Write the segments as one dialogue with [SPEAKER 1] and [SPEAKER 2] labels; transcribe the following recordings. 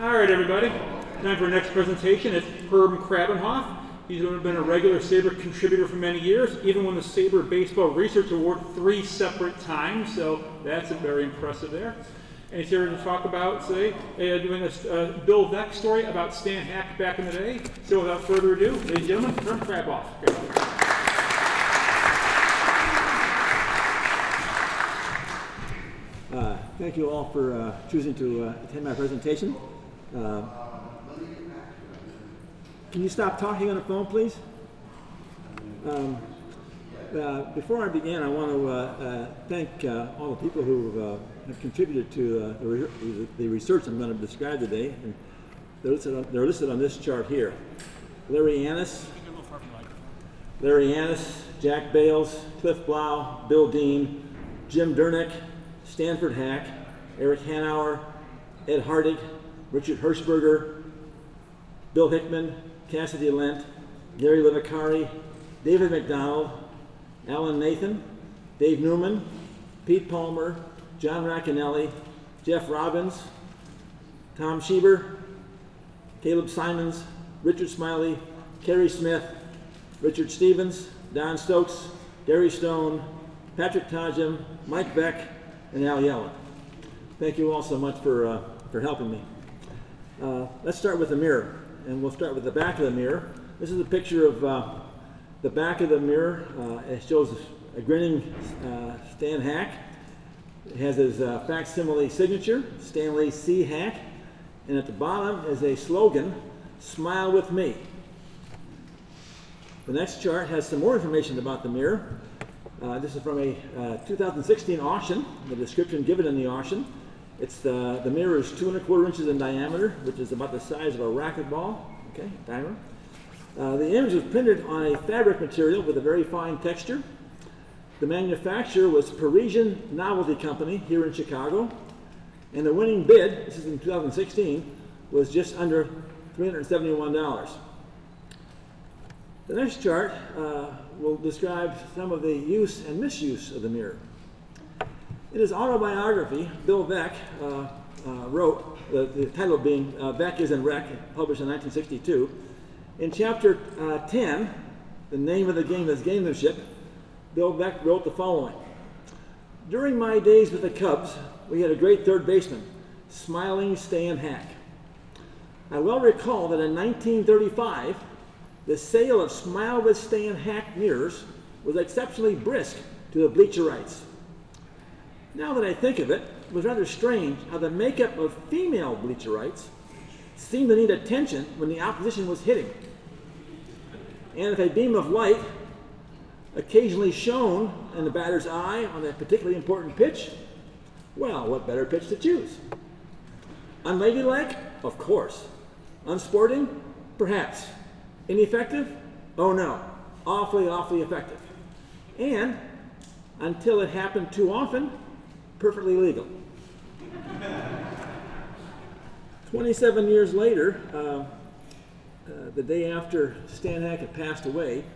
[SPEAKER 1] All right, everybody. Time for our next presentation. It's Herb Krabenhoff. He's been a regular SABR contributor for many years, even won the SABR Baseball Research Award 3 separate times, so that's very impressive there. And he's here to talk about, today, doing a Bill Veeck story about Stan Hack back in the day. So without further ado, ladies and gentlemen, Herb Krabenhoff.
[SPEAKER 2] Thank you all for choosing to attend my presentation. Can you stop talking on the phone, please? Before I begin, I want to thank all the people who have contributed to the research I'm going to describe today. And they're listed on this chart here. Larry Annis, Jack Bales, Cliff Blau, Bill Dean, Jim Durnick, Stanford Hack, Eric Hanauer, Ed Hardig, Richard Hirschberger, Bill Hickman, Cassidy Lent, Gary Livacari, David McDonald, Alan Nathan, Dave Newman, Pete Palmer, John Racanelli, Jeff Robbins, Tom Schieber, Caleb Simons, Richard Smiley, Kerry Smith, Richard Stevens, Don Stokes, Gary Stone, Patrick Tajam, Mike Beck, and Al Yellen. Thank you all so much for helping me. Let's start with the mirror, and we'll start with the back of the mirror. This is a picture of the back of the mirror. It shows a grinning Stan Hack. It has his facsimile signature, Stanley C. Hack, and at the bottom is a slogan, "Smile with me." The next chart has some more information about the mirror. This is from a 2016 auction, the description given in the auction. The mirror is 2 1/4 inches in diameter, which is about the size of a racquetball, okay, diameter. The image was printed on a fabric material with a very fine texture. The manufacturer was Parisian Novelty Company here in Chicago, and the winning bid, this is in 2016, was just under $371. The next chart will describe some of the use and misuse of the mirror. In his autobiography, Bill Veeck wrote, the title being Veeck is in Wreck, published in 1962. In chapter 10, the name of the game is Gamemanship, Bill Veeck wrote the following. "During my days with the Cubs, we had a great third baseman, Smiling Stan Hack. I well recall that in 1935, the sale of Smile with Stan Hack mirrors was exceptionally brisk to the bleacherites. Now that I think of it, it was rather strange how the makeup of female bleacherites seemed to need attention when the opposition was hitting. And if a beam of light occasionally shone in the batter's eye on a particularly important pitch, well, what better pitch to choose? Unladylike? Of course. Unsporting? Perhaps. Ineffective? Oh no. Awfully, awfully effective. And, until it happened too often, perfectly legal." 27 years later, the day after Stan Hack had passed away,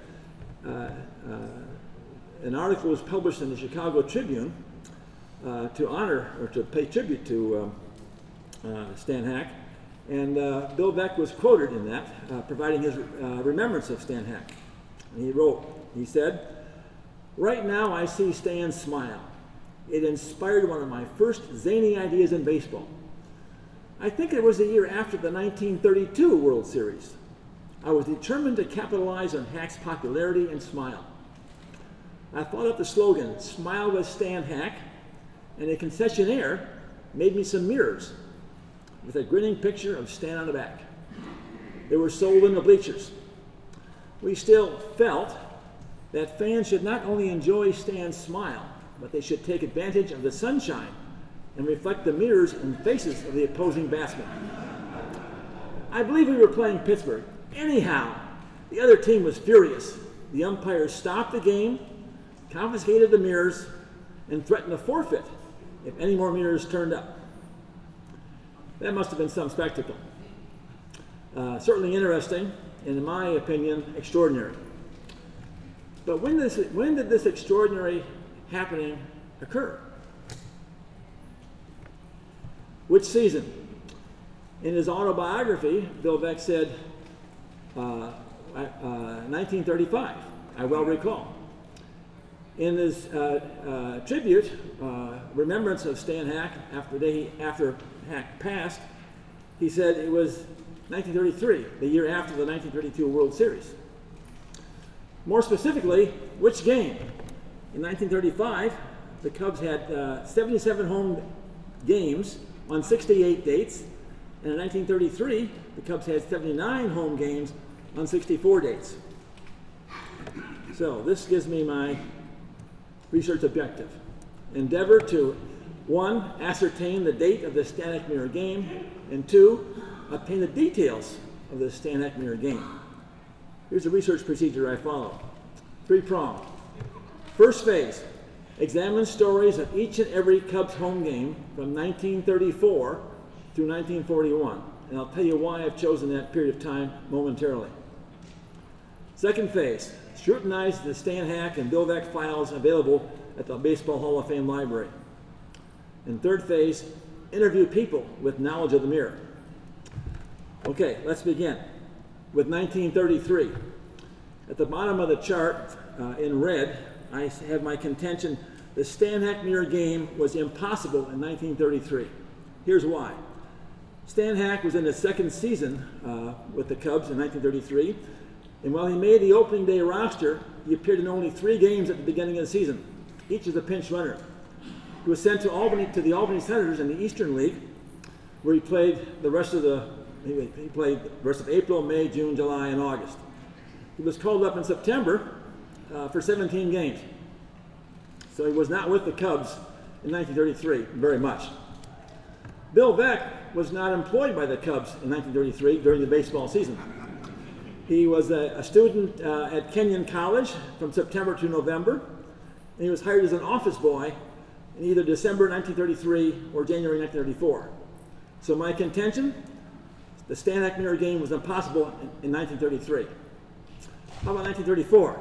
[SPEAKER 2] an article was published in the Chicago Tribune to honor or to pay tribute to Stan Hack, and Bill Veeck was quoted in that, providing his remembrance of Stan Hack. And he said, "Right now I see Stan smile. It inspired one of my first zany ideas in baseball. I think it was the year after the 1932 World Series. I was determined to capitalize on Hack's popularity and smile. I thought up the slogan, 'Smile with Stan Hack,' and a concessionaire made me some mirrors with a grinning picture of Stan on the back. They were sold in the bleachers. We still felt that fans should not only enjoy Stan's smile, but they should take advantage of the sunshine and reflect the mirrors and faces of the opposing batsmen. I believe we were playing Pittsburgh. Anyhow, the other team was furious. The umpires stopped the game, confiscated the mirrors, and threatened a forfeit if any more mirrors turned up. That must have been some spectacle. Certainly interesting, and in my opinion, extraordinary. But when did this extraordinary happening occur? Which season? In his autobiography, Bill Veeck said, 1935, I well recall. In his tribute, remembrance of Stan Hack after Hack passed, he said it was 1933, the year after the 1932 World Series. More specifically, which game? In 1935, the Cubs had 77 home games on 68 dates, and in 1933, the Cubs had 79 home games on 64 dates. So this gives me my research objective. Endeavor to, 1, ascertain the date of the Stanek Mirror game, and 2, obtain the details of the Stanek Mirror game. Here's the research procedure I follow. 3-pronged. First phase, examine stories of each and every Cubs home game from 1934 through 1941, and I'll tell you why I've chosen that period of time momentarily. Second phase, scrutinize the Stan Hack and Bill Veeck files available at the Baseball Hall of Fame Library. And third phase, interview people with knowledge of the mirror. Okay, let's begin with 1933. At the bottom of the chart in red, I have my contention the Stan Hack Mirror game was impossible in 1933. Here's why. Stan Hack was in his second season with the Cubs in 1933, and while he made the opening day roster, he appeared in only 3 games at the beginning of the season, each as a pinch runner. He was sent to the Albany Senators in the Eastern League, where he played the rest of April, May, June, July, and August. He was called up in September for 17 games. So he was not with the Cubs in 1933 very much. Bill Veeck was not employed by the Cubs in 1933 during the baseball season. He was a student at Kenyon College from September to November, and he was hired as an office boy in either December 1933 or January 1934. So my contention, the Stan Hack Mirror game was impossible in 1933. How about 1934?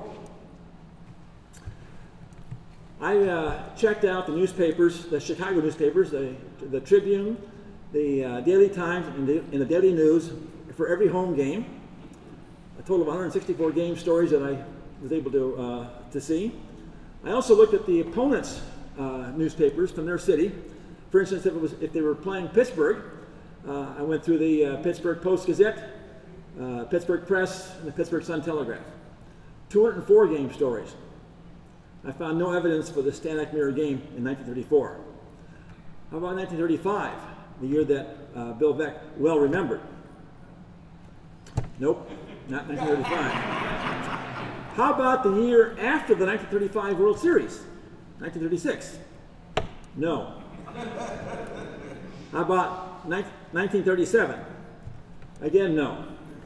[SPEAKER 2] I checked out the newspapers, the Chicago newspapers, the Tribune, the Daily Times, and the Daily News for every home game. A total of 164 game stories that I was able to see. I also looked at the opponents' newspapers from their city. For instance, if they were playing Pittsburgh, I went through the Pittsburgh Post-Gazette, Pittsburgh Press, and the Pittsburgh Sun-Telegraph. 204 game stories. I found no evidence for the Stan Hack Mirror game in 1934. How about 1935, the year that Bill Veeck well remembered? Nope, not 1935. How about the year after the 1935 World Series? 1936? No. How about 1937? Again, no.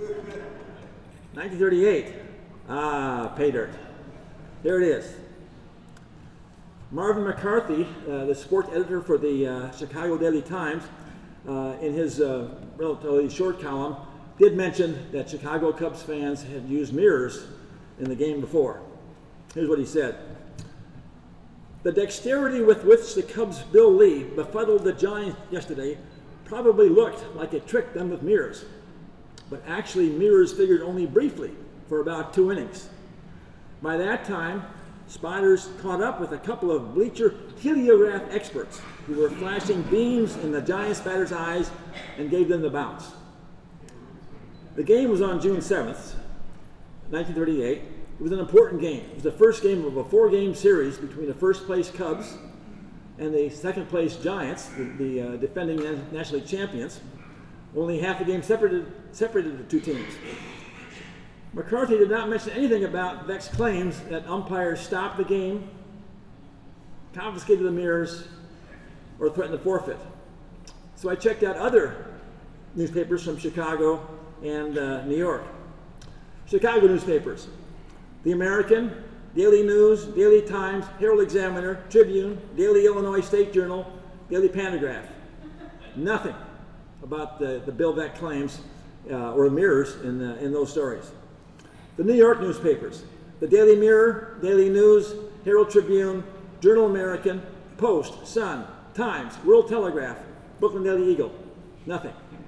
[SPEAKER 2] 1938? Pay dirt. There it is. Marvin McCarthy, the sports editor for the Chicago Daily Times, in his relatively short column, did mention that Chicago Cubs fans had used mirrors in the game before. Here's what he said. The dexterity with which the Cubs' Bill Lee befuddled the Giants yesterday probably looked like a trick done with mirrors, but actually mirrors figured only briefly for about 2 innings. By that time, spotters caught up with a couple of bleacher heliograph experts who were flashing beams in the Giants batters' eyes and gave them the bounce. The game was on June 7th, 1938. It was an important game. It was the first game of a 4-game series between the first-place Cubs and the second-place Giants, the defending National League champions. Only half a game separated the two teams. McCarthy did not mention anything about Veeck's claims that umpires stopped the game, confiscated the mirrors, or threatened to forfeit. So I checked out other newspapers from Chicago and New York. Chicago newspapers: The American, Daily News, Daily Times, Herald Examiner, Tribune, Daily Illinois State Journal, Daily Pantograph. Nothing about the Bill Veeck claims or mirrors in those stories. The New York newspapers: the Daily Mirror, Daily News, Herald Tribune, Journal American, Post, Sun, Times, World Telegraph, Brooklyn Daily Eagle. Nothing.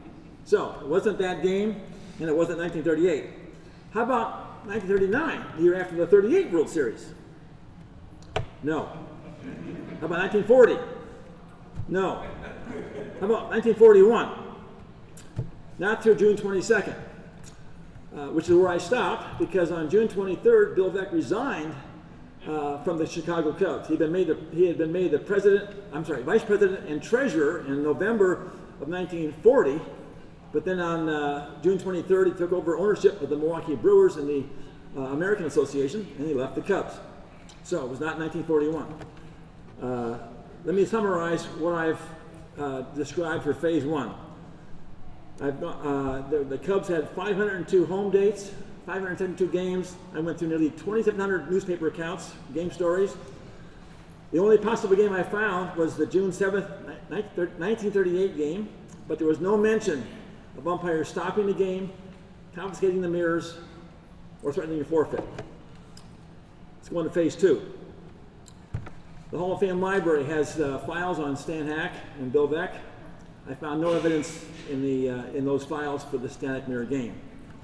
[SPEAKER 2] So it wasn't that game, and it wasn't 1938. How about 1939, the year after the 38 World Series? No. How about 1940? No. How about 1941? Not through June 22nd, which is where I stopped, because on June 23rd, Bill Veeck resigned from the Chicago Cubs. He had been made vice president and treasurer in November of 1940, but then on June 23rd, he took over ownership of the Milwaukee Brewers and the American Association, and he left the Cubs. So it was not 1941. Let me summarize what I've described for phase one. The Cubs had 502 home dates, 572 games. I went through nearly 2,700 newspaper accounts, game stories. The only possible game I found was the June 7th, 1938 game, but there was no mention of umpires stopping the game, confiscating the mirrors, or threatening a forfeit. Let's go on to phase two. The Hall of Fame library has files on Stan Hack and Bill Veeck. I found no evidence in those files for the Stanek Mirror game.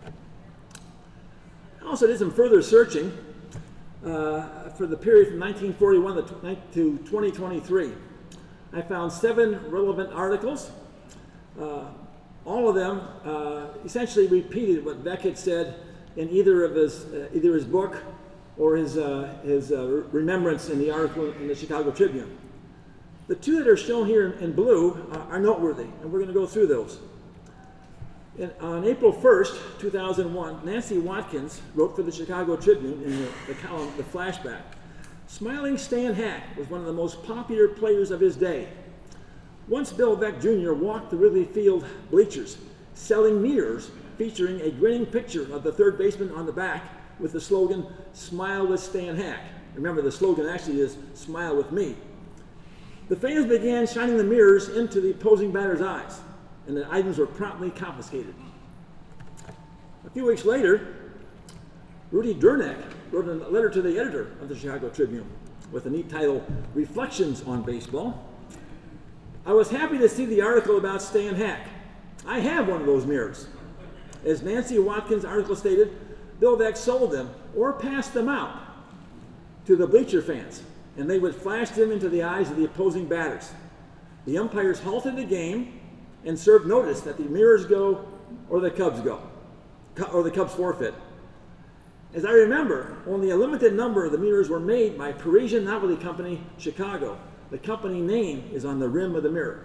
[SPEAKER 2] I also did some further searching for the period from 1941 to 2023. I found 7 relevant articles. All of them essentially repeated what Veeck had said in either his book or his remembrance in the article in the Chicago Tribune. The 2 that are shown here in blue are noteworthy, and we're going to go through those. On April 1st, 2001, Nancy Watkins wrote for the Chicago Tribune in the column, The Flashback. Smiling Stan Hack was one of the most popular players of his day. Once Bill Veeck Jr. walked the Wrigley Field bleachers, selling mirrors featuring a grinning picture of the third baseman on the back with the slogan, "Smile with Stan Hack." Remember, the slogan actually is, "Smile with me." The fans began shining the mirrors into the opposing batter's eyes, and the items were promptly confiscated. A few weeks later, Rudy Durnek wrote a letter to the editor of the Chicago Tribune with the neat title, "Reflections on Baseball." I was happy to see the article about Stan Hack. I have one of those mirrors. As Nancy Watkins' article stated, Bill Veeck sold them or passed them out to the bleacher fans, and they would flash them into the eyes of the opposing batters. The umpires halted the game and served notice that the mirrors go or the Cubs go, or the Cubs forfeit. As I remember, only a limited number of the mirrors were made by Parisian Novelty Company, Chicago. The company name is on the rim of the mirror.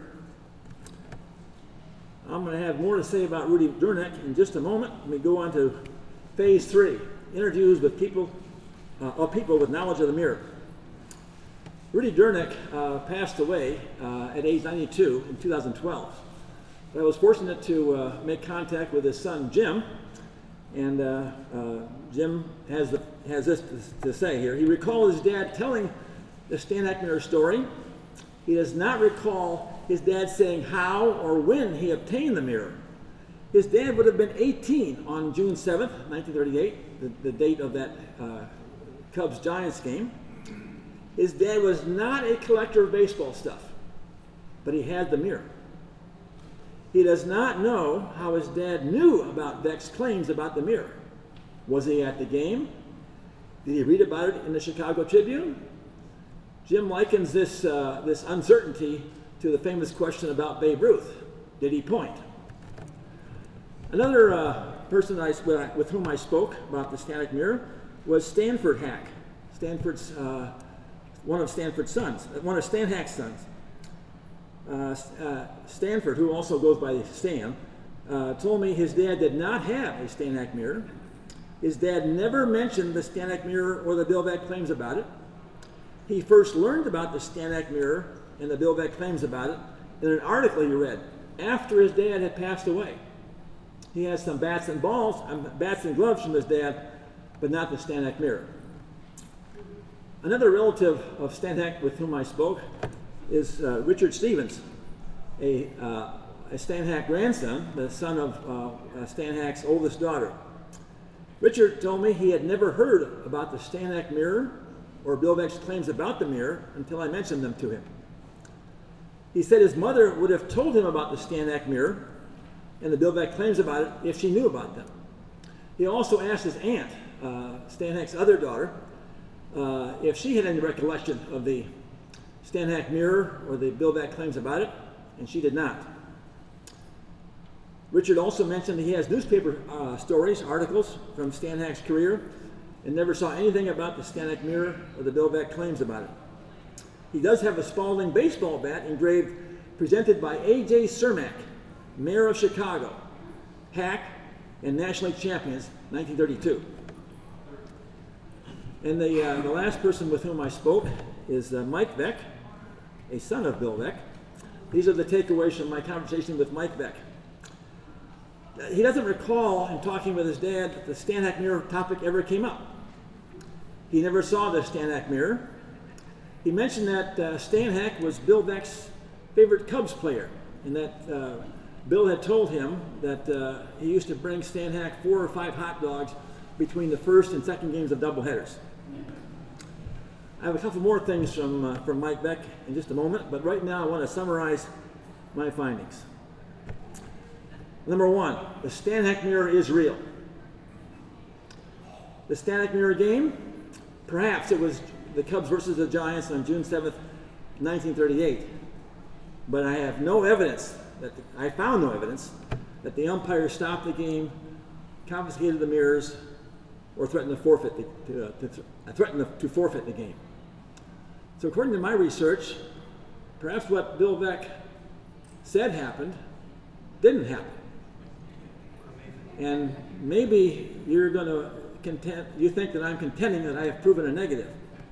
[SPEAKER 2] I'm going to have more to say about Rudy Durnek in just a moment. Let me go on to phase 3, interviews with people with knowledge of the mirror. Rudy Durnek passed away at age 92 in 2012. I was fortunate to make contact with his son, Jim, and Jim has this to say here. He recalled his dad telling the Stan Hack Mirror story. He does not recall his dad saying how or when he obtained the mirror. His dad would have been 18 on June 7th, 1938, the date of that Cubs-Giants game. His dad was not a collector of baseball stuff, but he had the mirror. He does not know how his dad knew about Veeck's claims about the mirror. Was he at the game? Did he read about it in the Chicago Tribune? Jim likens this uncertainty to the famous question about Babe Ruth. Did he point? Another person with whom I spoke about the Stanek Mirror was Stanford Hack. One of Stan Hack's sons. Stanford, who also goes by Stan, told me his dad did not have a Stan Hack mirror. His dad never mentioned the Stan Hack mirror or the Bill Veeck claims about it. He first learned about the Stan Hack mirror and the Bill Veeck claims about it in an article he read after his dad had passed away. He has some bats and gloves from his dad, but not the Stan Hack mirror. Another relative of Stan Hack with whom I spoke is Richard Stevens, a Stan Hack grandson, the son of Stan Hack's oldest daughter. Richard told me he had never heard about the Stan Hack mirror or Bill Veeck's claims about the mirror until I mentioned them to him. He said his mother would have told him about the Stan Hack mirror and the Bilvac claims about it if she knew about them. He also asked his aunt, Stan Hack's other daughter, if she had any recollection of the Stan Hack mirror or the Bilvac claims about it, and she did not. Richard also mentioned that he has newspaper stories, articles from Stan Hack's career, and never saw anything about the Stan Hack mirror or the Bilvac claims about it. He does have a Spalding baseball bat engraved, presented by A.J. Cermak, mayor of Chicago, Hack, and National League champions, 1932. And the last person with whom I spoke is Mike Beck, a son of Bill Veeck. These are the takeaways from my conversation with Mike Beck. He doesn't recall in talking with his dad that the Stan Hack mirror topic ever came up. He never saw the Stan Hack mirror. He mentioned that Stan Hack was Bill Veeck's favorite Cubs player, and that Bill had told him that he used to bring Stan Hack 4 or 5 hot dogs between the first and second games of doubleheaders. I have a couple more things from Mike Beck in just a moment, but right now I want to summarize my findings. Number 1, the Stan Hack mirror is real. The Stan Hack mirror game, perhaps it was the Cubs versus the Giants on June 7th, 1938. But I have no evidence, I found no evidence, that the umpire stopped the game, confiscated the mirrors, or threatened to forfeit the game. So according to my research, perhaps what Bill Veeck said happened didn't happen. And maybe you're going to you think that I'm contending that I have proven a negative.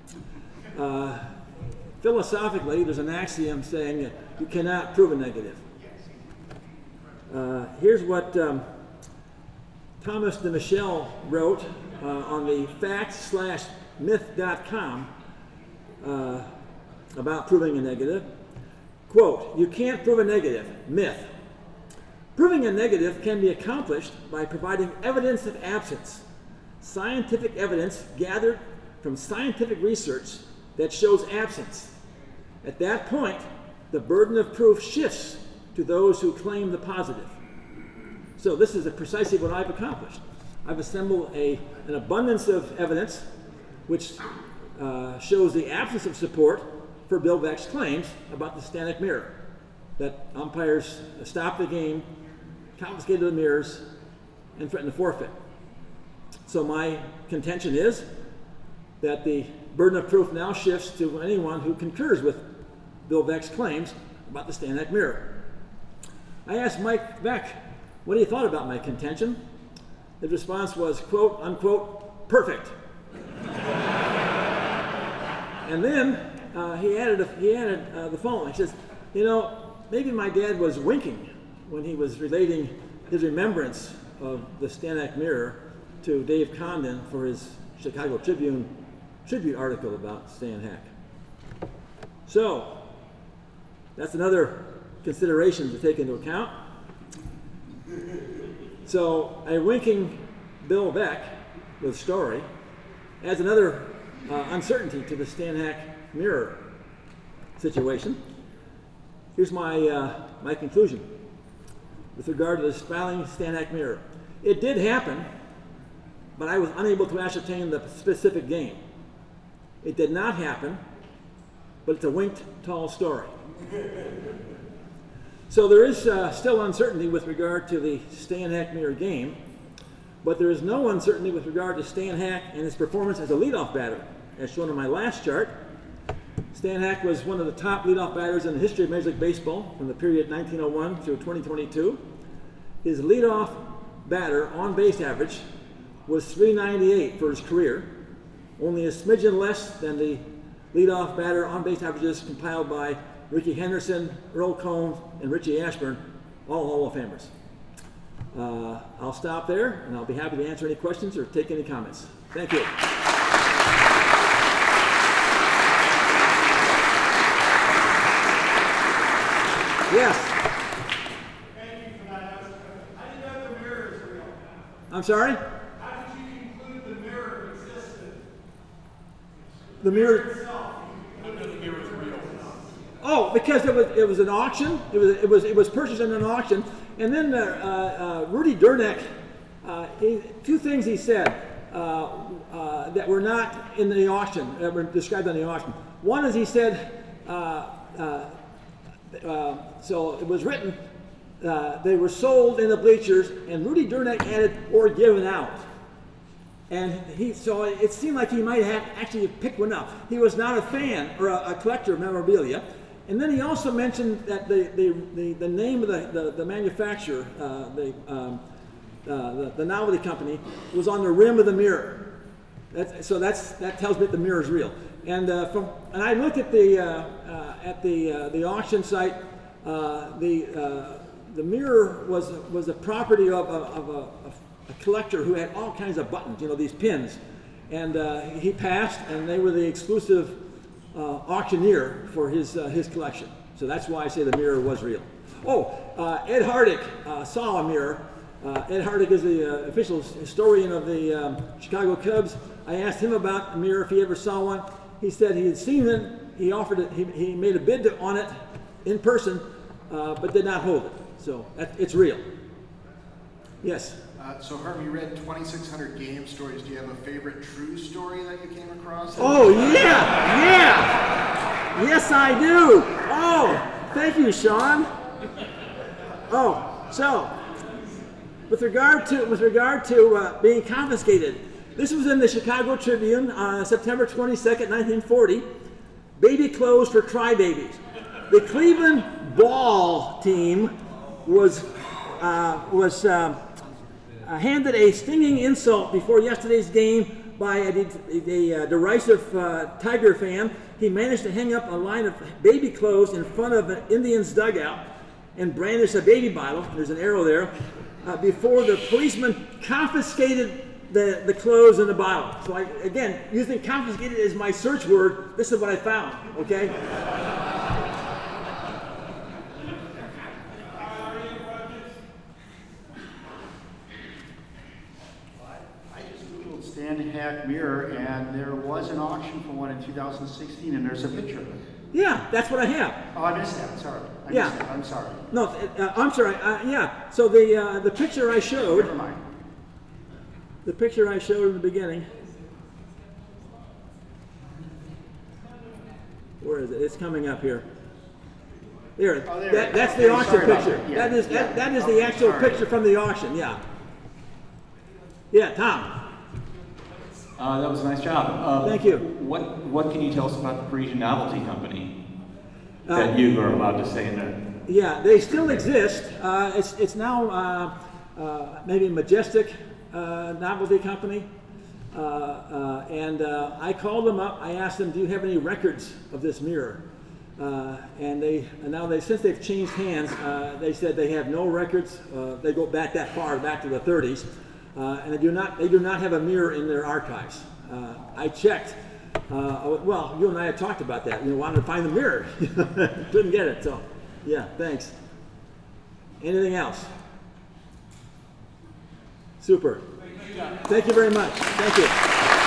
[SPEAKER 2] Philosophically, there's an axiom saying that you cannot prove a negative. Here's what Thomas de Michel wrote on the facts/myth.com about proving a negative. Quote, "You can't prove a negative. Myth. Proving a negative can be accomplished by providing evidence of absence, scientific evidence gathered from scientific research that shows absence. At that point, the burden of proof shifts to those who claim the positive." So this is precisely what I've accomplished. I've assembled an abundance of evidence which shows the absence of support for Bill Veeck's claims about the Stan Hack mirror, that umpires stopped the game, confiscated the mirrors, and threatened to forfeit. So my contention is that the burden of proof now shifts to anyone who concurs with Bill Veeck's claims about the Stan Hack mirror. I asked Mike Beck what he thought about my contention. His response was, quote, unquote, perfect. And then he added the following. He says, maybe my dad was winking when he was relating his remembrance of the Stan Hack mirror to Dave Condon for his Chicago Tribune tribute article about Stan Hack. So that's another consideration to take into account. So a winking Bill Veeck with story adds another uncertainty to the Stan Hack mirror situation. Here's my conclusion with regard to this failing Stan Hack mirror. It did happen, but I was unable to ascertain the specific game. It did not happen, but it's a winked tall story. So there is still uncertainty with regard to the Stan Hack mirror game, but there is no uncertainty with regard to Stan Hack and his performance as a leadoff batter. As shown in my last chart, Stan Hack was one of the top leadoff batters in the history of Major League Baseball from the period 1901 through 2022. His leadoff batter on-base average was .398 for his career, only a smidgen less than the leadoff batter on-base averages compiled by Rickey Henderson, Earl Combs, and Richie Ashburn, all Hall of Famers. I'll stop there, and I'll be happy to answer any questions or take any comments. Thank you. Yes.
[SPEAKER 3] Thank you for that. How did you know the mirror is real?
[SPEAKER 2] I'm sorry?
[SPEAKER 3] How did you conclude the mirror existed?
[SPEAKER 2] The mirror
[SPEAKER 3] Itself. How did the mirror is real?
[SPEAKER 2] Oh, because it was an auction. It was purchased in an auction, And then Rudy Durnek, two things he said that were not in the auction, that were described on the auction. One is he said, so it was written, they were sold in the bleachers, and Rudy Durnek added, or given out. And so it seemed like he might have actually picked one up. He was not a fan or a collector of memorabilia. And then he also mentioned that the name of the manufacturer, the novelty company, was on the rim of the mirror. That tells me that the mirror is real. And I looked at the auction site. The mirror was the property of a collector who had all kinds of buttons, these pins. And he passed, and they were the exclusive auctioneer for his collection. So that's why I say the mirror was real. Ed Hardick saw a mirror. Ed Hardick is the official historian of the Chicago Cubs. I asked him about a mirror, if he ever saw one. He said he had seen it. He offered it. He made a bid on it in person, but did not hold it. So it's real. Yes.
[SPEAKER 4] So Herm, you read 2,600 game stories. Do you have a favorite true story that you came across?
[SPEAKER 2] Oh, yeah. Yes, I do. Oh, thank you, Sean. So with regard to being confiscated, this was in the Chicago Tribune on September 22nd, 1940. Baby clothes for crybabies. The Cleveland ball team was handed a stinging insult before yesterday's game by a derisive Tiger fan. He managed to hang up a line of baby clothes in front of an Indians dugout and brandish a baby bottle, there's an arrow there, before the policeman confiscated the clothes and the bottle. So again, using confiscated as my search word, this is what I found, okay?
[SPEAKER 4] StanHack mirror, and there was an auction for one in 2016, and there's a picture of it.
[SPEAKER 2] Yeah, that's what I have.
[SPEAKER 4] Oh, I missed that. Sorry. I'm sorry.
[SPEAKER 2] No, I'm sorry. Yeah. So the picture I showed.
[SPEAKER 4] Never mind.
[SPEAKER 2] The picture I showed in the beginning. Where is it? It's coming up here. There.
[SPEAKER 4] Oh, there.
[SPEAKER 2] That's the auction picture.
[SPEAKER 4] Yeah.
[SPEAKER 2] That is the actual picture from the auction. Yeah. Yeah, Tom.
[SPEAKER 5] That was a nice job.
[SPEAKER 2] Thank you.
[SPEAKER 5] What can you tell us about the Parisian Novelty Company that you are allowed to say in there?
[SPEAKER 2] Yeah, they still exist. It's now maybe Majestic Novelty Company. And I called them up. I asked them, "Do you have any records of this mirror?" And since they've changed hands, they said they have no records. They go back that far, back to the 30s. And they do not have a mirror in their archives. I checked. Well, you and I had talked about that. You wanted to find the mirror, couldn't get it. So, yeah, thanks. Anything else? Super. Thank you very much. Thank you.